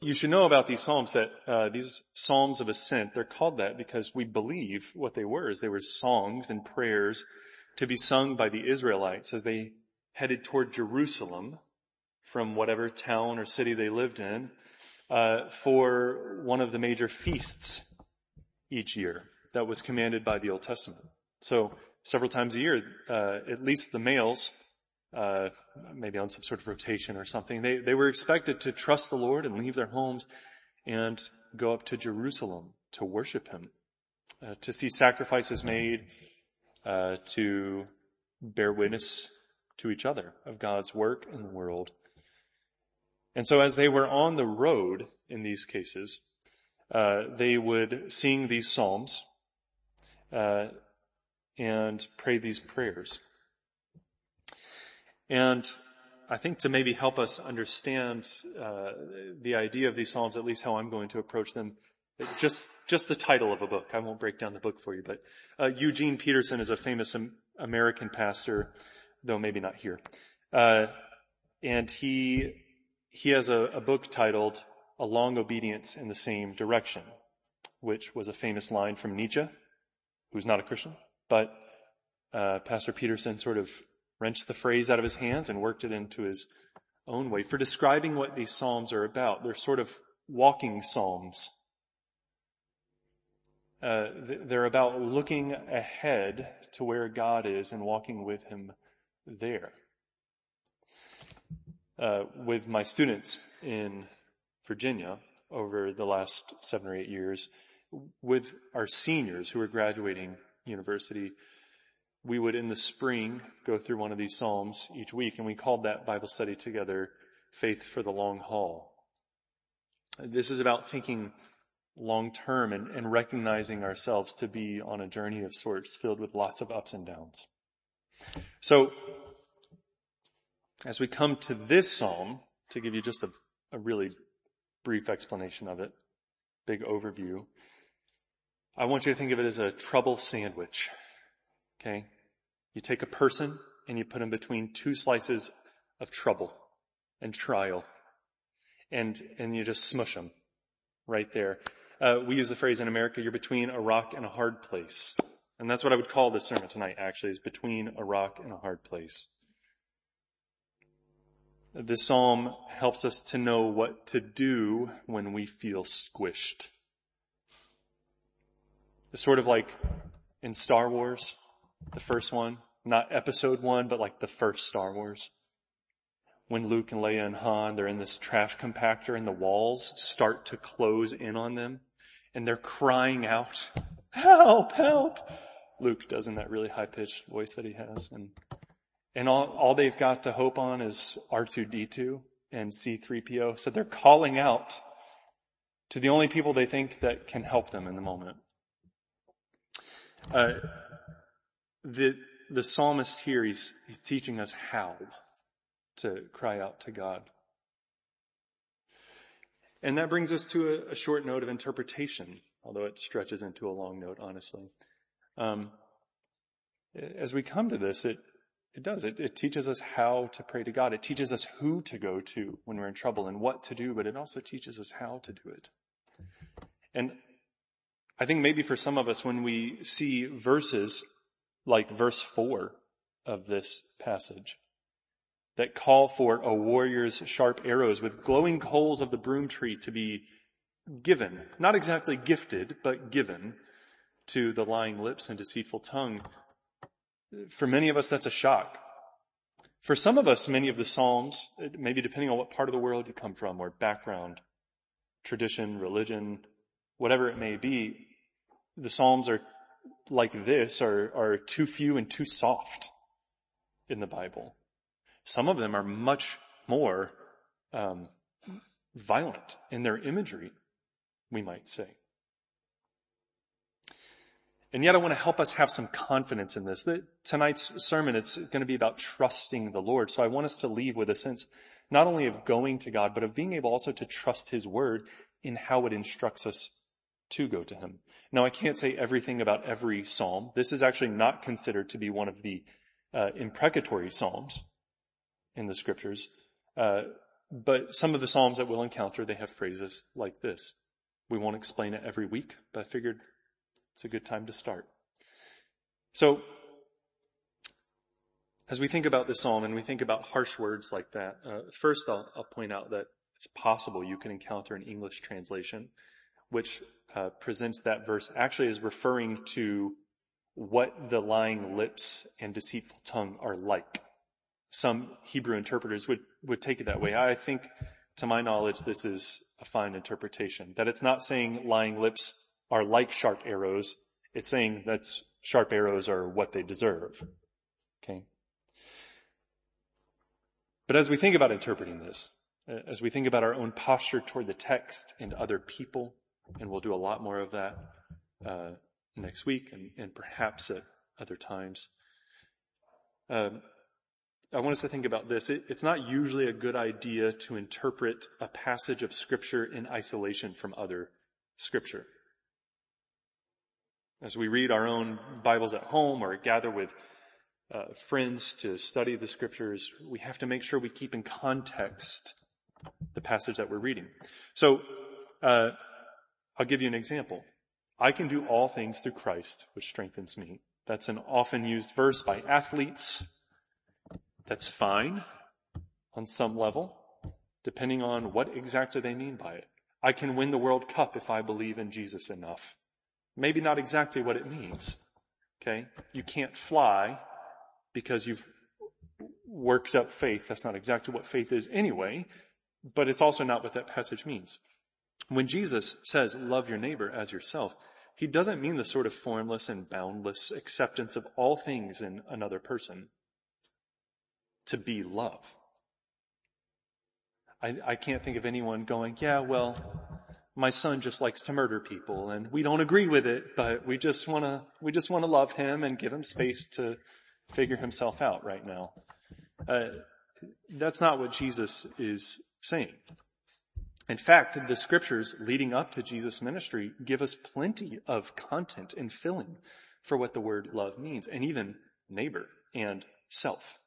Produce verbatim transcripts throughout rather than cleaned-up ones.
you should know about these psalms that uh, these psalms of ascent, they're called that because we believe what they were is they were songs and prayers to be sung by the Israelites as they headed toward Jerusalem from whatever town or city they lived in uh, for one of the major feasts each year that was commanded by the Old Testament. So several times a year, uh, at least the males, uh, maybe on some sort of rotation or something, they, they were expected to trust the Lord and leave their homes and go up to Jerusalem to worship him, uh, to see sacrifices made, uh, to bear witness to each other of God's work in the world. And so as they were on the road in these cases, uh, they would sing these psalms, uh, and pray these prayers. And I think to maybe help us understand uh, the idea of these psalms, at least how I'm going to approach them, just just the title of a book. I won't break down the book for you, but uh, Eugene Peterson is a famous um, American pastor, though maybe not here. Uh, and he he has a, a book titled A Long Obedience in the Same Direction, which was a famous line from Nietzsche, who's not a Christian, but uh, Pastor Peterson sort of wrenched the phrase out of his hands and worked it into his own way for describing what these psalms are about. They're sort of walking psalms. Uh, they're about looking ahead to where God is and walking with him there. Uh, with my students in Virginia over the last seven or eight years, with our seniors who are graduating university, we would in the spring go through one of these psalms each week, and we called that Bible study together Faith for the Long Haul. This is about thinking long term and, and recognizing ourselves to be on a journey of sorts filled with lots of ups and downs. So as we come to this psalm, to give you just a, a really brief explanation of it, big overview, I want you to think of it as a trouble sandwich. Okay? You take a person and you put them between two slices of trouble and trial, and and you just smush them right there. Uh, we use the phrase in America, you're between a rock and a hard place. And that's what I would call this sermon tonight, actually, is between a rock and a hard place. This psalm helps us to know what to do when we feel squished. It's sort of like in Star Wars, the first one, not episode one, but like the first Star Wars. When Luke and Leia and Han, they're in this trash compactor and the walls start to close in on them and they're crying out, help, help. Luke does in that really high-pitched voice that he has. And, and all, all they've got to hope on is R two D two and C three P O. So they're calling out to the only people they think that can help them in the moment. Uh, the, the psalmist here, he's, he's teaching us how to cry out to God. And that brings us to a, a short note of interpretation, although it stretches into a long note, honestly. Um, as we come to this, it, it does. It, it teaches us how to pray to God. It teaches us who to go to when we're in trouble and what to do, but it also teaches us how to do it. And I think maybe for some of us, when we see verses like verse four of this passage that call for a warrior's sharp arrows with glowing coals of the broom tree to be given, not exactly gifted, but given to the lying lips and deceitful tongue, for many of us, that's a shock. For some of us, many of the Psalms, maybe depending on what part of the world you come from or background, tradition, religion, whatever it may be, the Psalms are like this are, are too few and too soft in the Bible. Some of them are much more um, violent in their imagery, we might say. And yet I want to help us have some confidence in this. Tonight's sermon, it's going to be about trusting the Lord. So I want us to leave with a sense not only of going to God, but of being able also to trust His Word in how it instructs us to go to Him. Now, I can't say everything about every psalm. This is actually not considered to be one of the uh, imprecatory psalms in the Scriptures. Uh, but some of the Psalms that we'll encounter, they have phrases like this. We won't explain it every week, but I figured it's a good time to start. So, as we think about this psalm and we think about harsh words like that, uh, first I'll, I'll point out that it's possible you can encounter an English translation which uh, presents that verse actually as referring to what the lying lips and deceitful tongue are like. Some Hebrew interpreters would, would take it that way. I think, to my knowledge, this is a fine interpretation. That it's not saying lying lips are like sharp arrows. It's saying that sharp arrows are what they deserve. Okay? But as we think about interpreting this, as we think about our own posture toward the text and other people, and we'll do a lot more of that uh, next week and, and perhaps at other times, um, I want us to think about this. It, it's not usually a good idea to interpret a passage of Scripture in isolation from other Scripture. As we read our own Bibles at home or gather with uh, friends to study the Scriptures, we have to make sure we keep in context the passage that we're reading. So, uh, I'll give you an example. I can do all things through Christ, which strengthens me. That's an often used verse by athletes. That's fine on some level, depending on what exactly they mean by it. I can win the World Cup if I believe in Jesus enough. Maybe not exactly what it means. Okay? You can't fly because you've worked up faith. That's not exactly what faith is anyway, but it's also not what that passage means. When Jesus says, love your neighbor as yourself, he doesn't mean the sort of formless and boundless acceptance of all things in another person to be love. I, I can't think of anyone going, yeah, well, my son just likes to murder people and we don't agree with it, but we just want to, we just want to love him and give him space to figure himself out right now. Uh, that's not what Jesus is saying. In fact, the Scriptures leading up to Jesus' ministry give us plenty of content and filling for what the word love means, and even neighbor and self.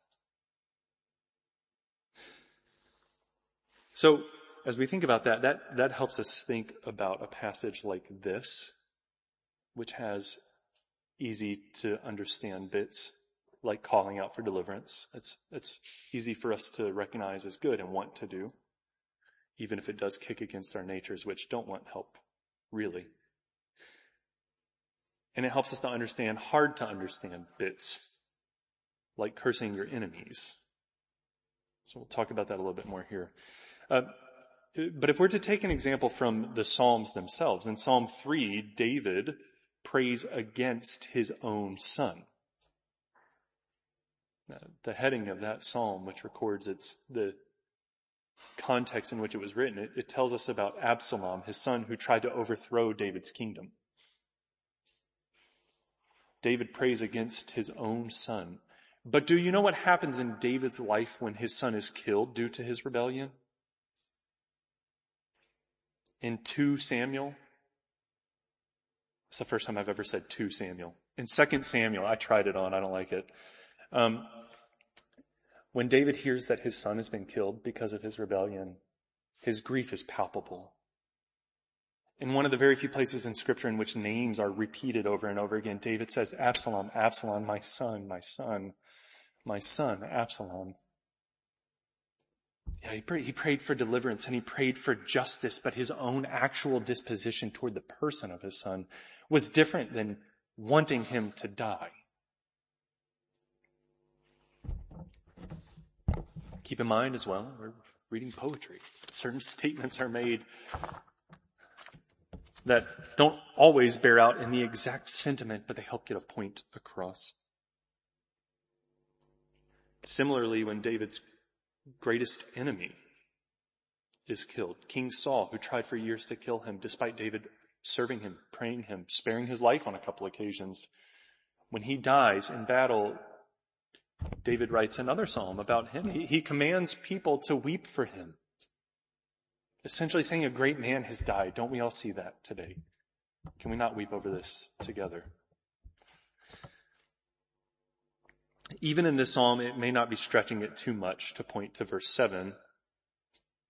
So, as we think about that, that, that helps us think about a passage like this, which has easy to understand bits, like calling out for deliverance. It's, it's easy for us to recognize as good and want to do, even if it does kick against our natures, which don't want help, really. And it helps us to understand hard to understand bits, like cursing your enemies. So we'll talk about that a little bit more here. Uh, but if we're to take an example from the Psalms themselves, in Psalm three, David prays against his own son. Uh, the heading of that psalm, which records its the context in which it was written, it, it tells us about Absalom, his son, who tried to overthrow David's kingdom. David prays against his own son. But do you know what happens in David's life when his son is killed due to his rebellion? In Second Samuel, it's the first time I've ever said Second Samuel. In Second Samuel, I tried it on, I don't like it. Um, when David hears that his son has been killed because of his rebellion, his grief is palpable. In one of the very few places in Scripture in which names are repeated over and over again, David says, Absalom, Absalom, my son, my son, my son, Absalom. Yeah, he prayed, he prayed for deliverance and he prayed for justice, but his own actual disposition toward the person of his son was different than wanting him to die. Keep in mind as well, we're reading poetry. Certain statements are made that don't always bear out in the exact sentiment, but they help get a point across. Similarly, when David's greatest enemy is killed, King Saul, who tried for years to kill him, despite David serving him, praying him, sparing his life on a couple occasions, when he dies in battle, David writes another psalm about him. He, he commands people to weep for him. Essentially saying a great man has died. Don't we all see that today? Can we not weep over this together? Even in this psalm, it may not be stretching it too much to point to verse seven,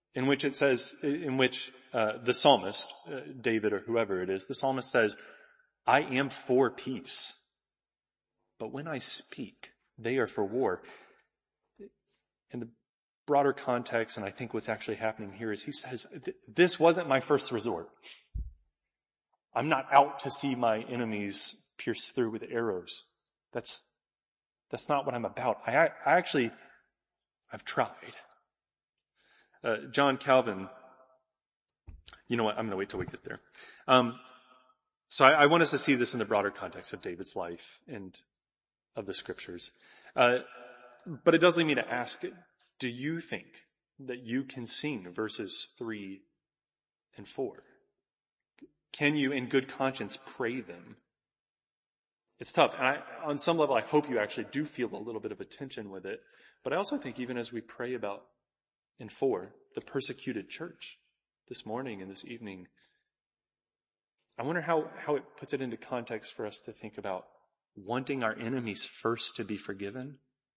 in which it says, in which uh, the psalmist, uh, David or whoever it is, the psalmist says, I am for peace, but when I speak, they are for war. In the broader context, and I think what's actually happening here is he says, this wasn't my first resort. I'm not out to see my enemies pierced through with arrows. That's, that's not what I'm about. I, I actually, I've tried. Uh, John Calvin, you know what, I'm going to wait till we get there. Um, so I, I want us to see this in the broader context of David's life and of the scriptures. Uh, but it does lead me to ask, do you think that you can sing verses three and four? Can you, in good conscience, pray them? It's tough. And I, on some level, I hope you actually do feel a little bit of a tension with it. But I also think even as we pray about in four, the persecuted church this morning and this evening, I wonder how, how it puts it into context for us to think about wanting our enemies first to be forgiven,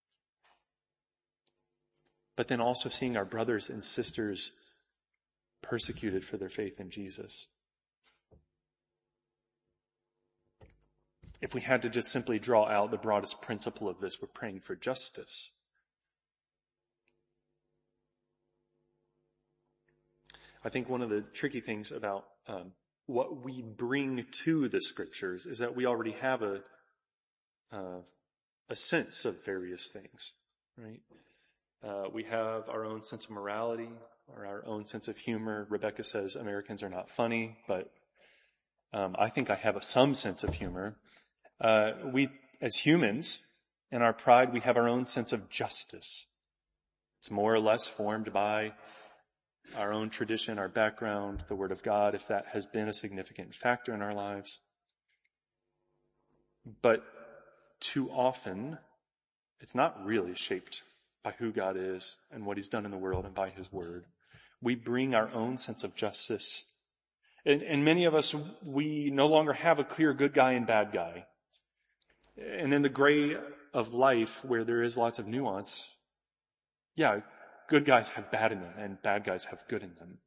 but then also seeing our brothers and sisters persecuted for their faith in Jesus. If we had to just simply draw out the broadest principle of this, we're praying for justice. I think one of the tricky things about um, what we bring to the scriptures is that we already have a uh, a sense of various things, right? Uh, we have our own sense of morality or our own sense of humor. Rebecca says Americans are not funny, but um, I think I have a, some sense of humor. Uh, we, as humans, in our pride, we have our own sense of justice. It's more or less formed by our own tradition, our background, the Word of God, if that has been a significant factor in our lives. But too often, it's not really shaped by who God is and what He's done in the world and by His Word. We bring our own sense of justice. And, and many of us, we no longer have a clear good guy and bad guy. And in the gray of life, where there is lots of nuance, yeah, good guys have bad in them and bad guys have good in them.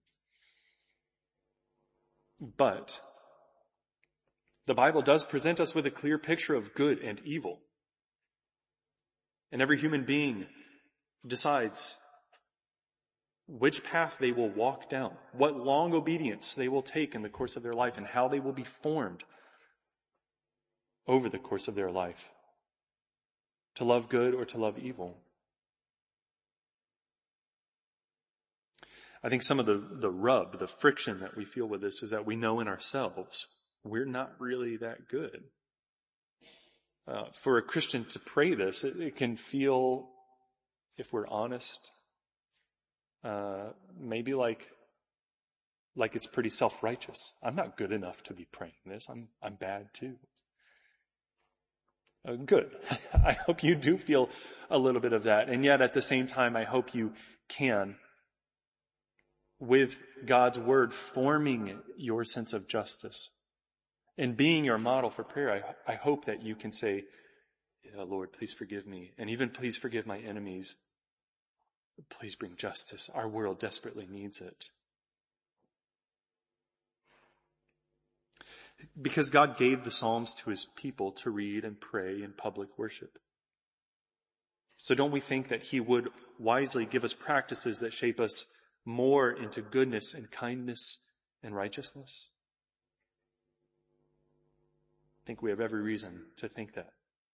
But the Bible does present us with a clear picture of good and evil. And every human being decides which path they will walk down, what long obedience they will take in the course of their life, and how they will be formed over the course of their life, to love good or to love evil. I think some of the, the rub, the friction that we feel with this is that we know in ourselves we're not really that good. Uh, for a Christian to pray this, it, it can feel, if we're honest, uh, maybe like, like it's pretty self-righteous. I'm not good enough to be praying this. I'm, I'm bad too. Uh, good. I hope you do feel a little bit of that. And yet at the same time, I hope you can, with God's word forming your sense of justice and being your model for prayer, I, I hope that you can say, yeah, Lord, please forgive me. And even please forgive my enemies. Please bring justice. Our world desperately needs it. Because God gave the Psalms to His people to read and pray in public worship. So don't we think that He would wisely give us practices that shape us more into goodness and kindness and righteousness? I think we have every reason to think that.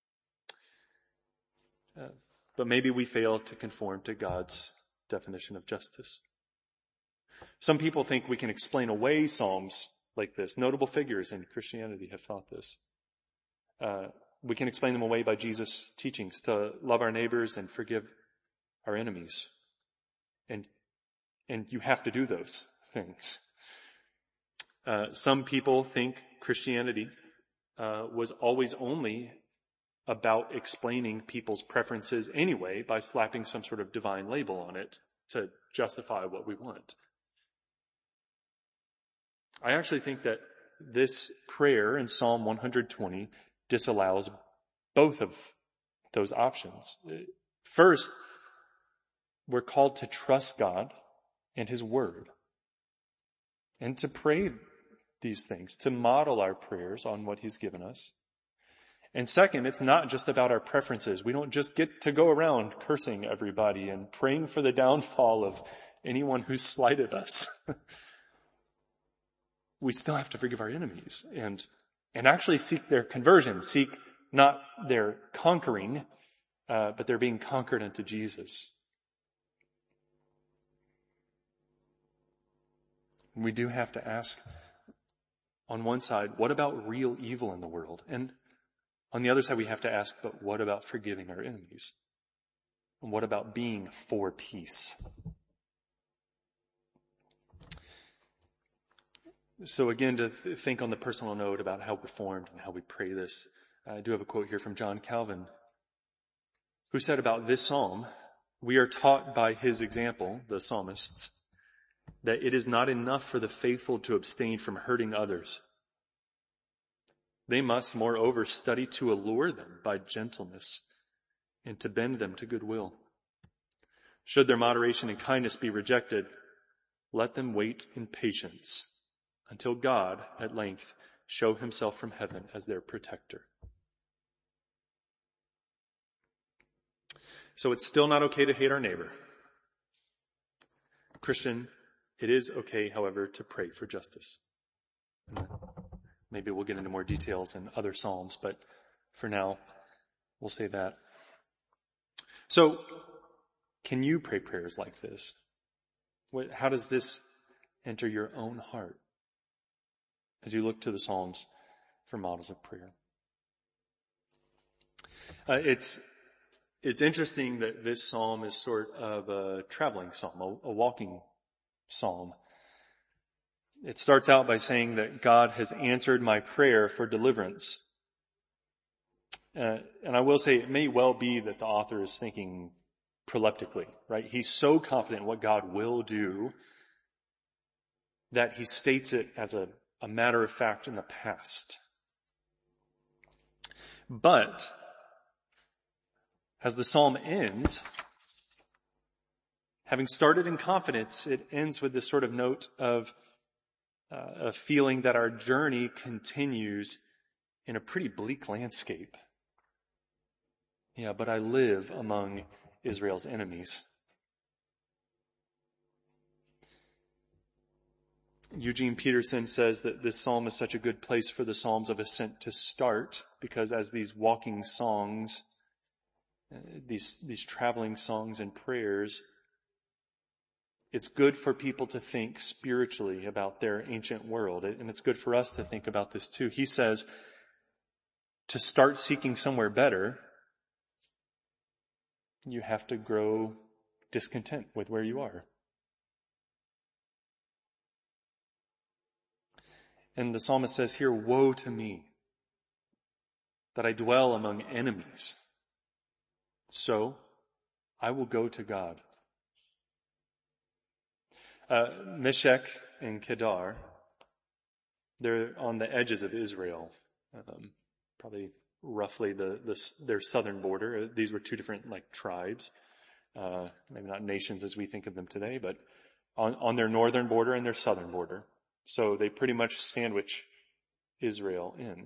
Uh, but maybe we fail to conform to God's definition of justice. Some people think we can explain away Psalms like this. Notable figures in Christianity have thought this. Uh, we can explain them away by Jesus' teachings to love our neighbors and forgive our enemies. And, and you have to do those things. Uh, some people think Christianity uh, was always only about explaining people's preferences anyway by slapping some sort of divine label on it to justify what we want. I actually think that this prayer in Psalm one twenty disallows both of those options. First, we're called to trust God and his word. And to pray these things, to model our prayers on what he's given us. And second, it's not just about our preferences. We don't just get to go around cursing everybody and praying for the downfall of anyone who's slighted us. We still have to forgive our enemies and, and actually seek their conversion, seek not their conquering, uh, but their being conquered unto Jesus. We do have to ask, on one side, what about real evil in the world? And on the other side, we have to ask, but what about forgiving our enemies? And what about being for peace? So again, to th- think on the personal note about how we're formed and how we pray this, I do have a quote here from John Calvin, who said about this psalm, we are taught by his example, the psalmists, that it is not enough for the faithful to abstain from hurting others. They must, moreover, study to allure them by gentleness and to bend them to goodwill. Should their moderation and kindness be rejected, let them wait in patience until God, at length, show himself from heaven as their protector. So it's still not okay to hate our neighbor. Christian, it is okay, however, to pray for justice. Maybe we'll get into more details in other Psalms, but for now, we'll say that. So, can you pray prayers like this? What, how does this enter your own heart as you look to the Psalms for models of prayer? Uh, it's it's interesting that this psalm is sort of a traveling psalm, a, a walking psalm. It starts out by saying that God has answered my prayer for deliverance. Uh, and I will say it may well be that the author is thinking proleptically, right? He's so confident in what God will do that he states it as a, a matter of fact in the past. But as the psalm ends, having started in confidence, it ends with this sort of note of uh, a feeling that our journey continues in a pretty bleak landscape. Yeah, but I live among Israel's enemies. Eugene Peterson says that this psalm is such a good place for the Psalms of Ascent to start, because as these walking songs, uh, these, these traveling songs and prayers, it's good for people to think spiritually about their ancient world. And it's good for us to think about this too. He says, to start seeking somewhere better, you have to grow discontent with where you are. And the psalmist says here, woe to me that I dwell among enemies. So I will go to God. Uh, Meshech and Kedar, they're on the edges of Israel, um, probably roughly the, the their southern border. These were two different like tribes, uh, maybe not nations as we think of them today, but on, on their northern border and their southern border. So they pretty much sandwich Israel in.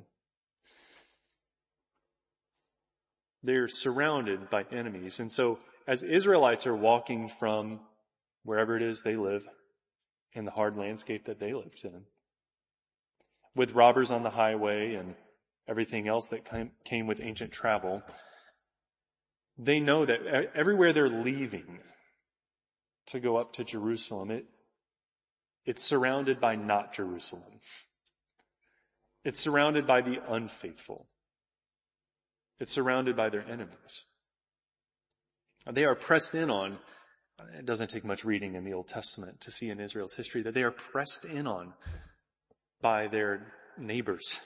They're surrounded by enemies. And so as Israelites are walking from wherever it is they live in the hard landscape that they lived in, with robbers on the highway and everything else that came with ancient travel, they know that everywhere they're leaving to go up to Jerusalem, it, it's surrounded by not Jerusalem. It's surrounded by the unfaithful. It's surrounded by their enemies. They are pressed in on, it doesn't take much reading in the Old Testament to see in Israel's history that they are pressed in on by their neighbors,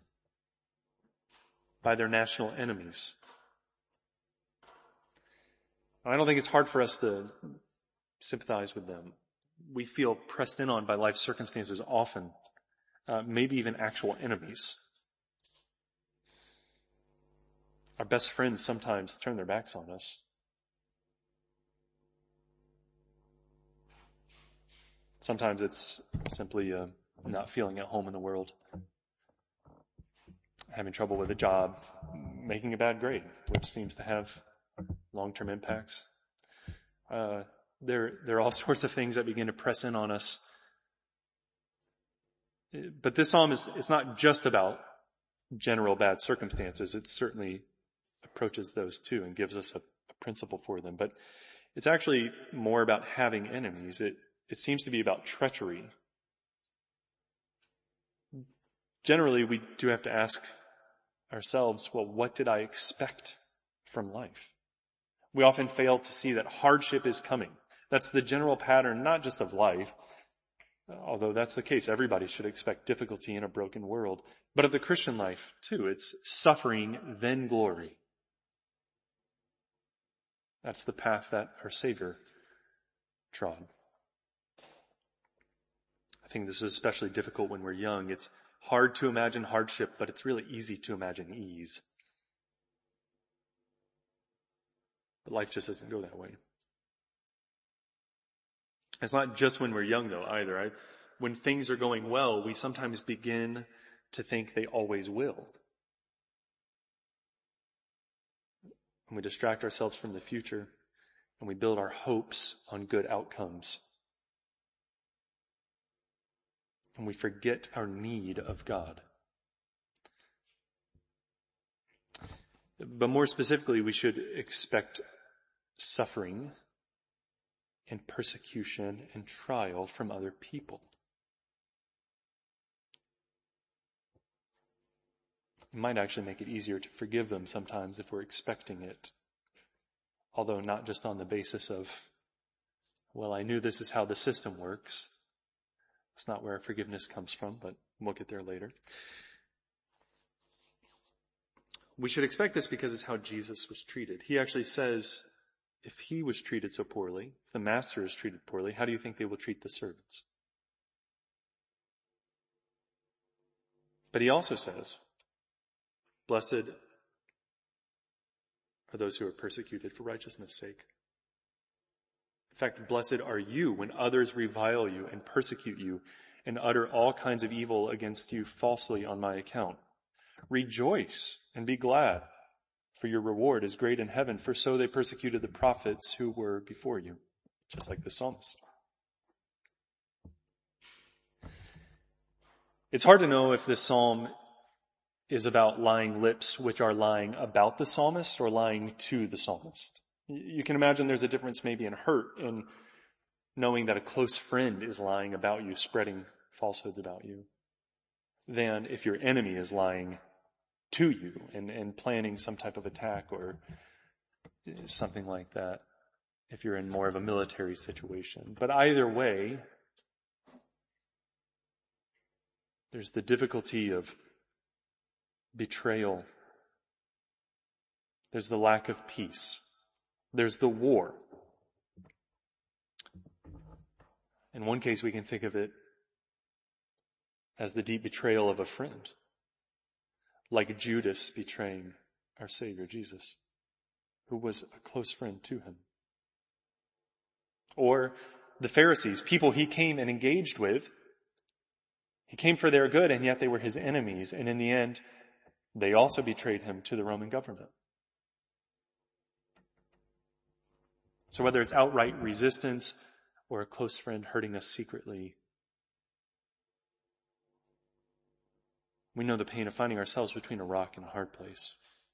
by their national enemies. I don't think it's hard for us to sympathize with them. We feel pressed in on by life circumstances often, uh, maybe even actual enemies. Our best friends sometimes turn their backs on us. Sometimes it's simply uh, not feeling at home in the world, having trouble with a job, making a bad grade, which seems to have long-term impacts. Uh, there, there are all sorts of things that begin to press in on us. But this psalm is, it's not just about general bad circumstances. It certainly approaches those too and gives us a, a principle for them. But it's actually more about having enemies. It, it seems to be about treachery. Generally, we do have to ask ourselves, well, what did I expect from life? We often fail to see that hardship is coming. That's the general pattern, not just of life, although that's the case. Everybody should expect difficulty in a broken world, but of the Christian life too. It's suffering, then glory. That's the path that our Savior trod. I think this is especially difficult when we're young. It's hard to imagine hardship, but it's really easy to imagine ease. But life just doesn't go that way. It's not just when we're young though either. I, when things are going well, we sometimes begin to think they always will. And we distract ourselves from the future and we build our hopes on good outcomes. And we forget our need of God. But more specifically, we should expect suffering and persecution and trial from other people. It might actually make it easier to forgive them sometimes if we're expecting it. Although not just on the basis of, well, I knew this is how the system works. That's not where forgiveness comes from, but we'll get there later. We should expect this because it's how Jesus was treated. He actually says, if he was treated so poorly, if the master is treated poorly, how do you think they will treat the servants? But he also says, blessed are those who are persecuted for righteousness' sake. In fact, blessed are you when others revile you and persecute you and utter all kinds of evil against you falsely on my account. Rejoice and be glad, for your reward is great in heaven, for so they persecuted the prophets who were before you, just like the psalmist. It's hard to know if this psalm is about lying lips which are lying about the psalmist or lying to the psalmist. You can imagine there's a difference maybe in hurt in knowing that a close friend is lying about you, spreading falsehoods about you, than if your enemy is lying to you and, and planning some type of attack or something like that, if you're in more of a military situation. But either way, there's the difficulty of betrayal. There's the lack of peace. There's the war. In one case, we can think of it as the deep betrayal of a friend, like Judas betraying our Savior Jesus, who was a close friend to him. Or the Pharisees, people he came and engaged with. He came for their good, and yet they were his enemies, and in the end, they also betrayed him to the Roman government. So whether it's outright resistance or a close friend hurting us secretly, we know the pain of finding ourselves between a rock and a hard place.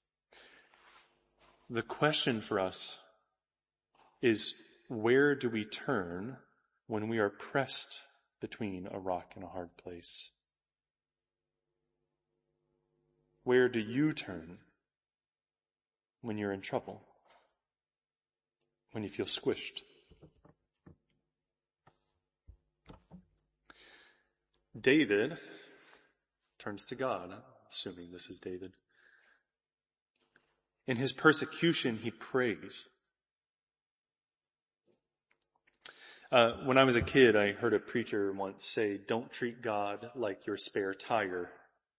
The question for us is, where do we turn when we are pressed between a rock and a hard place? Where do you turn when you're in trouble? When you feel squished? David turns to God, assuming this is David. In his persecution, he prays. Uh, when I was a kid, I heard a preacher once say, "Don't treat God like your spare tire."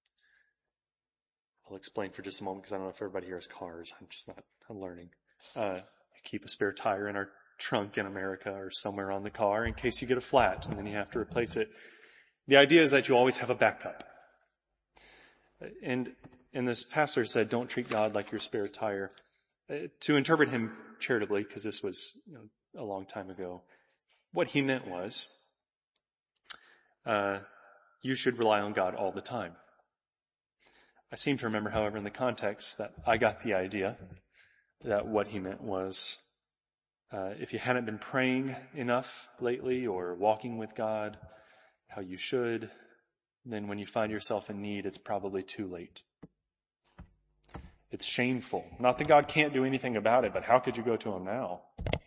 I'll explain for just a moment because I don't know if everybody here has cars. I'm just not, I'm learning. Uh, I keep a spare tire in our trunk in America or somewhere on the car in case you get a flat and then you have to replace it. The idea is that you always have a backup. And, and this pastor said, don't treat God like your spare tire. Uh, to interpret him charitably, because this was you know, a long time ago, what he meant was, uh, you should rely on God all the time. I seem to remember, however, in the context that I got the idea that what he meant was, uh, if you hadn't been praying enough lately or walking with God how you should, then when you find yourself in need, it's probably too late. It's shameful. Not that God can't do anything about it, but how could you go to him now?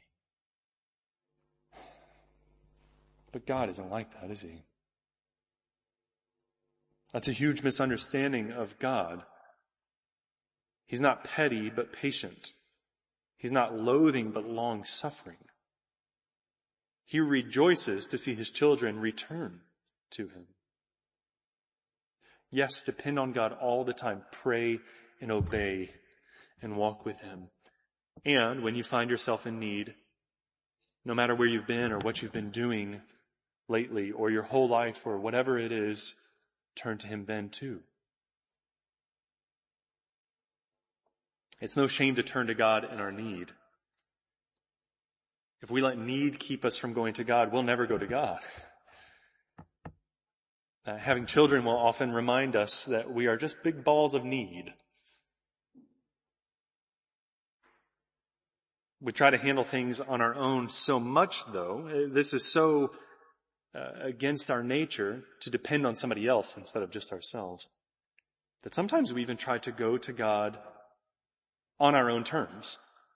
But God isn't like that, is he? That's a huge misunderstanding of God. He's not petty, but patient. He's not loathing, but long-suffering. He rejoices to see his children return to him. Yes, depend on God all the time. Pray and obey and walk with him. And when you find yourself in need, no matter where you've been or what you've been doing lately or your whole life or whatever it is, turn to him then too. It's no shame to turn to God in our need. If we let need keep us from going to God, we'll never go to God. Uh, having children will often remind us that we are just big balls of need. We try to handle things on our own so much, though. This is so uh, against our nature to depend on somebody else instead of just ourselves, that sometimes we even try to go to God on our own terms,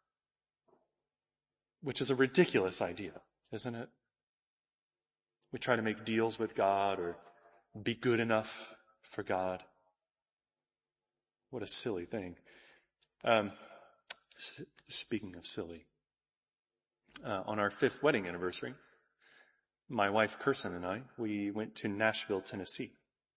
which is a ridiculous idea, isn't it? We try to make deals with God or be good enough for God. What a silly thing. Um, speaking of silly, uh, on our fifth wedding anniversary, my wife Kirsten and I, we went to Nashville, Tennessee.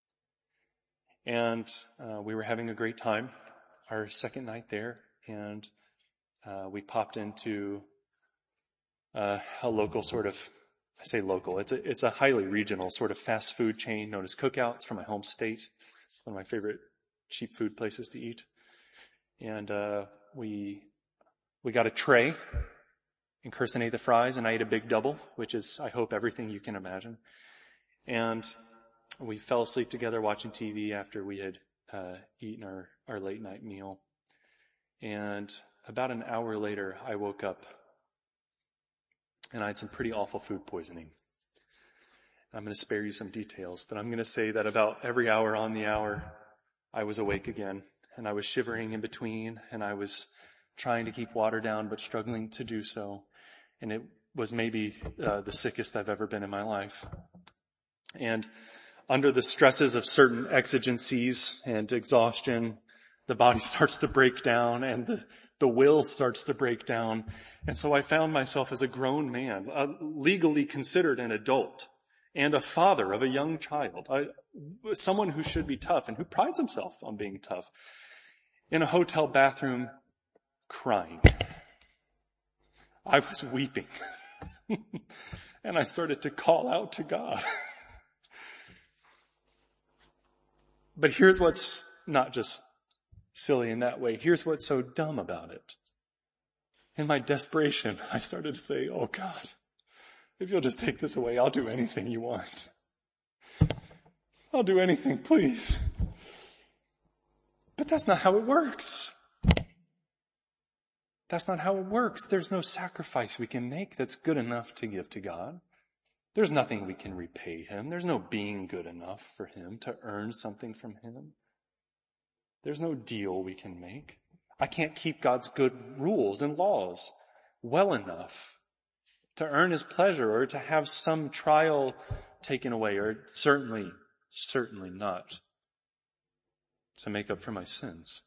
And uh, we were having a great time our second night there. And uh, we popped into uh, a local sort of, I say local, it's a, it's a highly regional sort of fast food chain known as Cookout. It's from my home state. One of my favorite cheap food places to eat. And uh we we got a tray. And Kirsten ate the fries and I ate a big double, which is, I hope, everything you can imagine. And we fell asleep together watching T V after we had uh eaten our, our late night meal. And about an hour later, I woke up and I had some pretty awful food poisoning. I'm going to spare you some details, but I'm going to say that about every hour on the hour, I was awake again and I was shivering in between and I was trying to keep water down but struggling to do so. And it was maybe uh, the sickest I've ever been in my life. And under the stresses of certain exigencies and exhaustion, the body starts to break down and the, the will starts to break down. And so I found myself as a grown man, uh, legally considered an adult and a father of a young child, I, someone who should be tough and who prides himself on being tough, in a hotel bathroom crying. I was weeping. And I started to call out to God. But here's what's not just silly in that way. Here's what's so dumb about it. In my desperation, I started to say, oh God, if you'll just take this away, I'll do anything you want. I'll do anything, please. But that's not how it works. That's not how it works. There's no sacrifice we can make that's good enough to give to God. There's nothing we can repay him. There's no being good enough for him to earn something from him. There's no deal we can make. I can't keep God's good rules and laws well enough to earn his pleasure or to have some trial taken away, or certainly, certainly not to make up for my sins.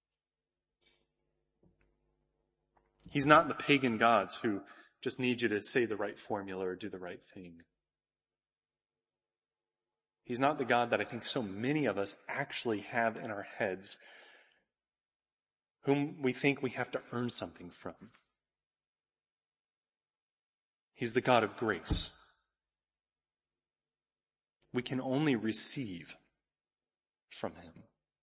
He's not the pagan gods who just need you to say the right formula or do the right thing. He's not the God that I think so many of us actually have in our heads, whom we think we have to earn something from. He's the God of grace. We can only receive from him.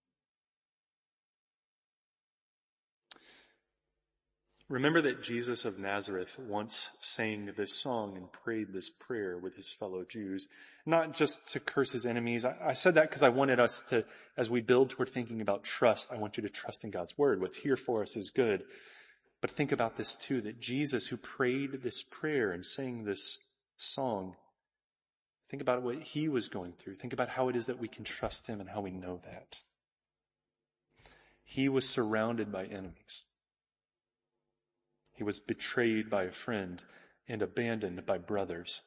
Remember that Jesus of Nazareth once sang this song and prayed this prayer with his fellow Jews, not just to curse his enemies. I, I said that because I wanted us to, as we build toward thinking about trust, I want you to trust in God's word. What's here for us is good. But think about this too, that Jesus who prayed this prayer and sang this song, think about what he was going through. Think about how it is that we can trust him and how we know that. He was surrounded by enemies. He was betrayed by a friend and abandoned by brothers.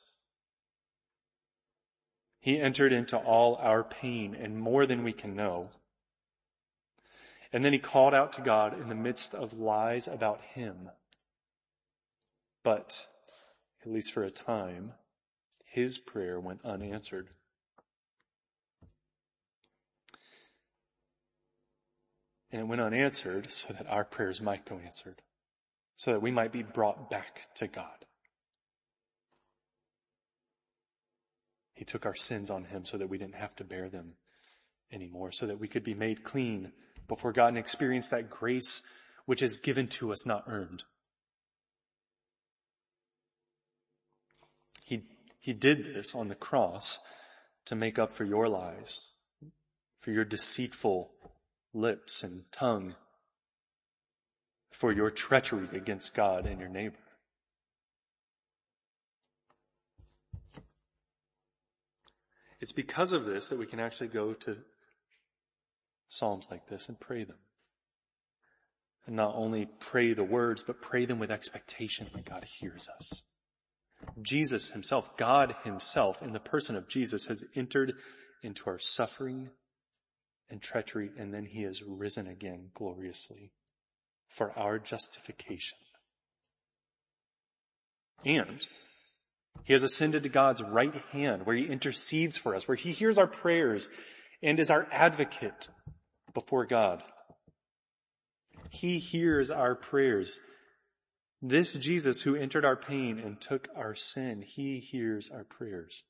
He entered into all our pain and more than we can know. And then he called out to God in the midst of lies about him. But, at least for a time, his prayer went unanswered. And it went unanswered so that our prayers might go answered. So that we might be brought back to God. He took our sins on him so that we didn't have to bear them anymore. So that we could be made clean before God and experience that grace which is given to us, not earned. He, he did this on the cross to make up for your lies, for your deceitful lips and tongue, for your treachery against God and your neighbor. It's because of this that we can actually go to Psalms like this and pray them. And not only pray the words, but pray them with expectation that God hears us. Jesus himself, God himself, in the person of Jesus, has entered into our suffering and treachery, and then he has risen again gloriously for our justification. And he has ascended to God's right hand, where he intercedes for us, where he hears our prayers and is our advocate before God. He hears our prayers. This Jesus who entered our pain and took our sin, he hears our prayers.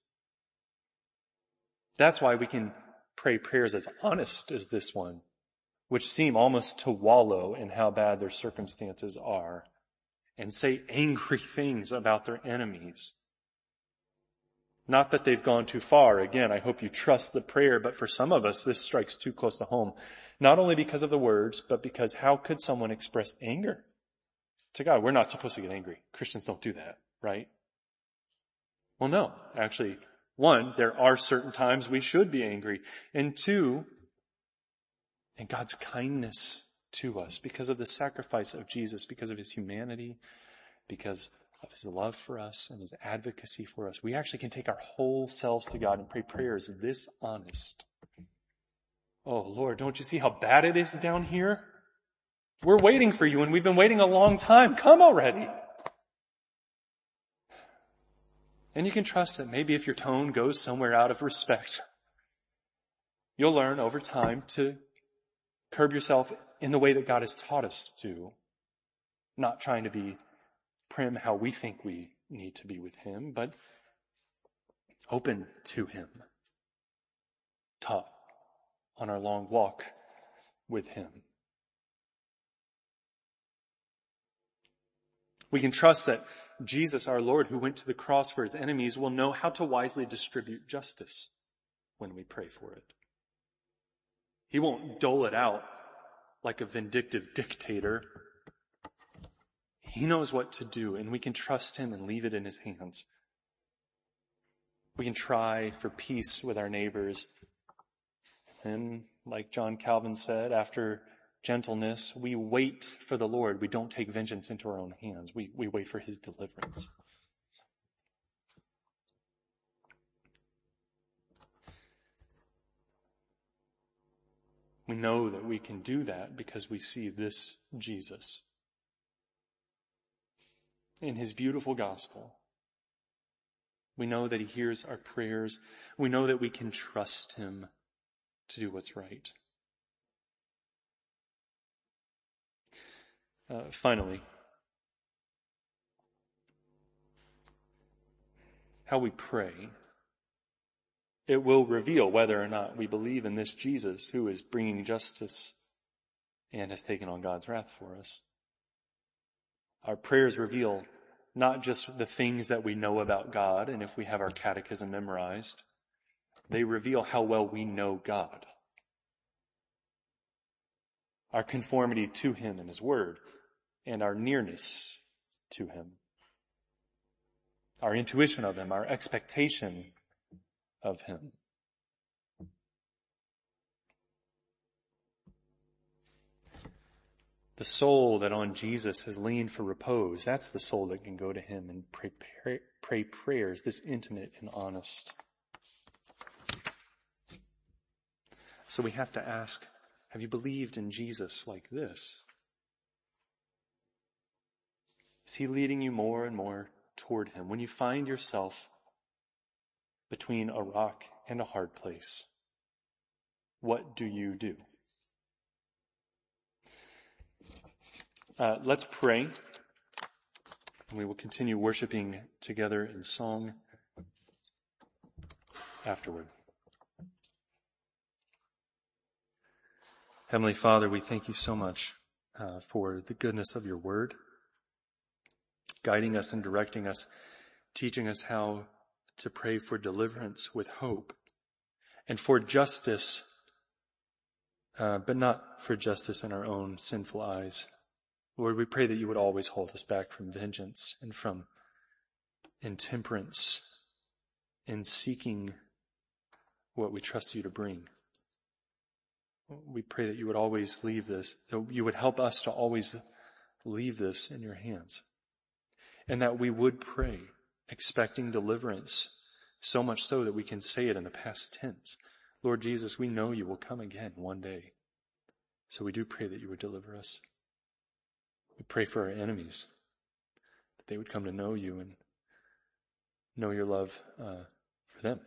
That's why we can pray prayers as honest as this one, which seem almost to wallow in how bad their circumstances are, and say angry things about their enemies. Not that they've gone too far. Again, I hope you trust the prayer, but for some of us, this strikes too close to home. Not only because of the words, but because how could someone express anger to God? We're not supposed to get angry. Christians don't do that, right? Well, no. Actually, one, there are certain times we should be angry. And two, in God's kindness to us, because of the sacrifice of Jesus, because of his humanity, because of his love for us and his advocacy for us, we actually can take our whole selves to God and pray prayers this honest. Oh Lord, don't you see how bad it is down here? We're waiting for you and we've been waiting a long time. Come already. And you can trust that maybe if your tone goes somewhere out of respect, you'll learn over time to curb yourself in the way that God has taught us to, not trying to be prim how we think we need to be with him, but open to him, taught on our long walk with him. We can trust that Jesus, our Lord, who went to the cross for his enemies, will know how to wisely distribute justice when we pray for it. He won't dole it out like a vindictive dictator. He knows what to do, and we can trust him and leave it in his hands. We can try for peace with our neighbors. And like John Calvin said, after gentleness, we wait for the Lord. We don't take vengeance into our own hands. We, we wait for his deliverance. We know that we can do that because we see this Jesus in his beautiful gospel. We know that he hears our prayers. We know that we can trust him to do what's right. Uh, finally, how we pray, it will reveal whether or not we believe in this Jesus who is bringing justice and has taken on God's wrath for us. Our prayers reveal not just the things that we know about God, and if we have our catechism memorized, they reveal how well we know God. Our conformity to him and his word, and our nearness to him. Our intuition of him, our expectation of him. The soul that on Jesus has leaned for repose, that's the soul that can go to him and pray, pray, pray prayers this intimate and honest. So we have to ask, have you believed in Jesus like this? Is he leading you more and more toward him? When you find yourself between a rock and a hard place, what do you do? Uh, let's pray, and we will continue worshiping together in song afterward. Heavenly Father, we thank you so much uh, for the goodness of your word, guiding us and directing us, teaching us how to pray for deliverance with hope and for justice, uh, but not for justice in our own sinful eyes. Lord, we pray that you would always hold us back from vengeance and from intemperance in seeking what we trust you to bring. We pray that you would always leave this, that you would help us to always leave this in your hands. And that we would pray, expecting deliverance, so much so that we can say it in the past tense. Lord Jesus, we know you will come again one day. So we do pray that you would deliver us. We pray for our enemies, that they would come to know you and know your love uh, for them.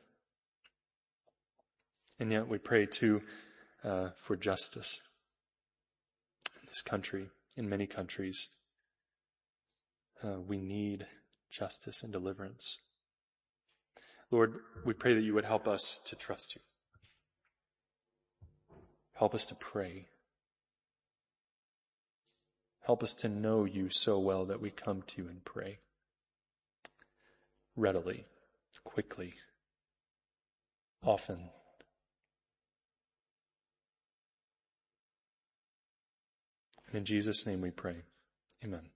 And yet we pray too uh, for justice in this country, in many countries. Uh, we need justice and deliverance. Lord, we pray that you would help us to trust you. Help us to pray. Help us to know you so well that we come to you and pray readily, quickly, often. And in Jesus' name we pray. Amen.